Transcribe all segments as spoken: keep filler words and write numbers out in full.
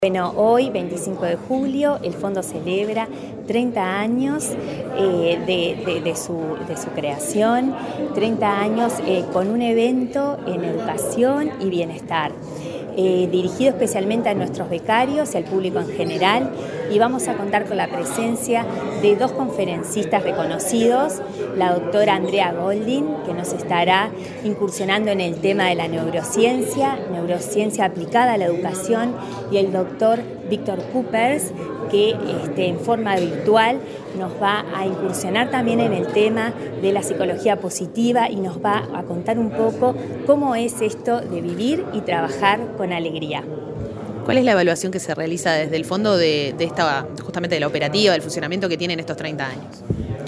Bueno, hoy, veinticinco de julio, el Fondo celebra treinta años eh, de, de, de, su, de su creación, treinta años eh, con un evento en educación y bienestar, eh, dirigido especialmente a nuestros becarios y al público en general, y vamos a contar con la presencia de dos conferencistas reconocidos, la doctora Andrea Goldin, que nos estará incursionando en el tema de la neurociencia, neurociencia aplicada a la educación, y el doctor Víctor Coopers, que este, en forma virtual nos va a incursionar también en el tema de la psicología positiva y nos va a contar un poco cómo es esto de vivir y trabajar con alegría. ¿Cuál es la evaluación que se realiza desde el fondo de, de esta, justamente de la operativa, del funcionamiento que tiene en estos treinta años?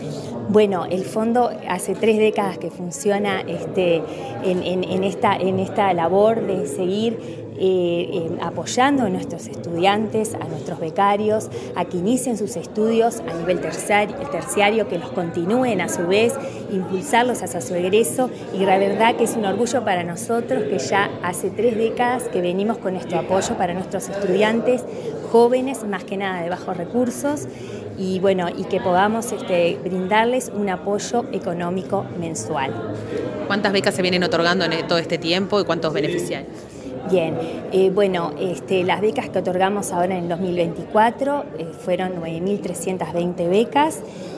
Bueno, el fondo hace tres décadas que funciona este, en, en, en, esta, en esta labor de seguir eh, eh, apoyando a nuestros estudiantes, a nuestros becarios, a que inicien sus estudios a nivel terciario, terciario, que los continúen a su vez, impulsarlos hacia su egreso, y la verdad que es un orgullo para nosotros que ya hace tres décadas que venimos con nuestro apoyo para nuestros estudiantes jóvenes, más que nada de bajos recursos, y bueno, y que podamos este, brindarles un apoyo económico mensual. ¿Cuántas becas se vienen otorgando en todo este tiempo y cuántos beneficiarios? Bien, eh, bueno, este, las becas que otorgamos ahora en el dos mil veinticuatro eh, fueron nueve mil trescientas veinte becas,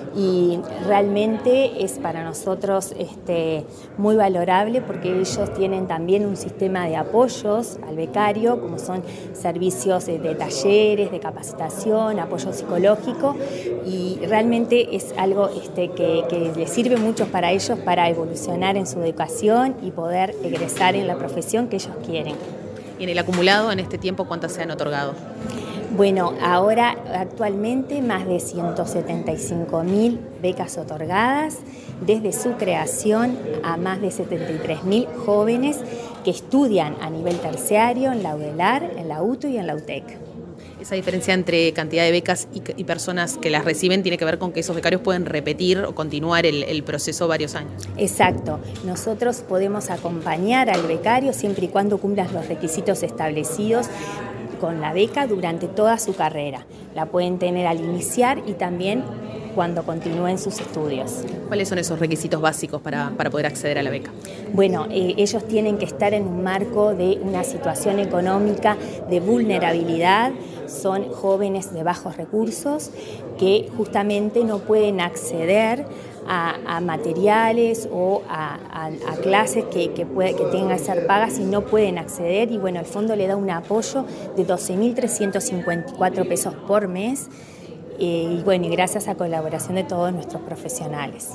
y realmente es para nosotros este, muy valorable porque ellos tienen también un sistema de apoyos al becario, como son servicios de, de talleres, de capacitación, apoyo psicológico, y realmente es algo este, que, que les sirve mucho para ellos para evolucionar en su educación y poder egresar en la profesión que ellos quieren. ¿Y en el acumulado, en este tiempo, cuántas se han otorgado? Bueno, ahora actualmente más de ciento setenta y cinco mil becas otorgadas desde su creación a más de setenta y tres mil jóvenes que estudian a nivel terciario en la UDELAR, en la UTU y en la UTEC. Esa diferencia entre cantidad de becas y, y personas que las reciben tiene que ver con que esos becarios pueden repetir o continuar el, el proceso varios años. Exacto. Nosotros podemos acompañar al becario siempre y cuando cumplan los requisitos establecidos con la beca durante toda su carrera. La pueden tener al iniciar y también cuando continúen sus estudios. ¿Cuáles son esos requisitos básicos para, para poder acceder a la beca? Bueno, eh, ellos tienen que estar en un marco de una situación económica de vulnerabilidad, son jóvenes de bajos recursos que justamente no pueden acceder a, a materiales o a, a, a clases que, que, puede, que tengan que ser pagas y no pueden acceder, y bueno, el fondo le da un apoyo de doce mil trescientos cincuenta y cuatro pesos por mes. Eh, y bueno, y gracias a colaboración de todos nuestros profesionales.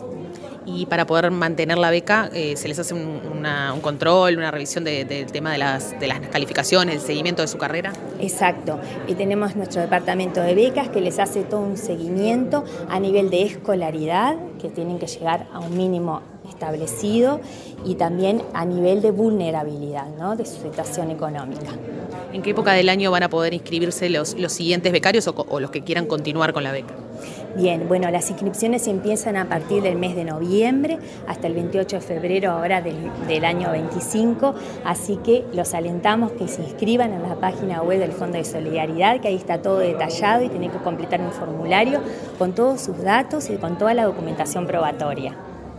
Y para poder mantener la beca, eh, ¿se les hace un, una, un control, una revisión del de, de tema de las, de las calificaciones, el seguimiento de su carrera? Exacto. Y tenemos nuestro departamento de becas que les hace todo un seguimiento a nivel de escolaridad, que tienen que llegar a un mínimo establecido, y también a nivel de vulnerabilidad, ¿no?, de su situación económica. ¿En qué época del año van a poder inscribirse los, los siguientes becarios o, o los que quieran continuar con la beca? Bien, bueno, las inscripciones empiezan a partir del mes de noviembre hasta el veintiocho de febrero ahora del, del año veinticinco, así que los alentamos que se inscriban en la página web del Fondo de Solidaridad, que ahí está todo detallado y tienen que completar un formulario con todos sus datos y con toda la documentación probatoria.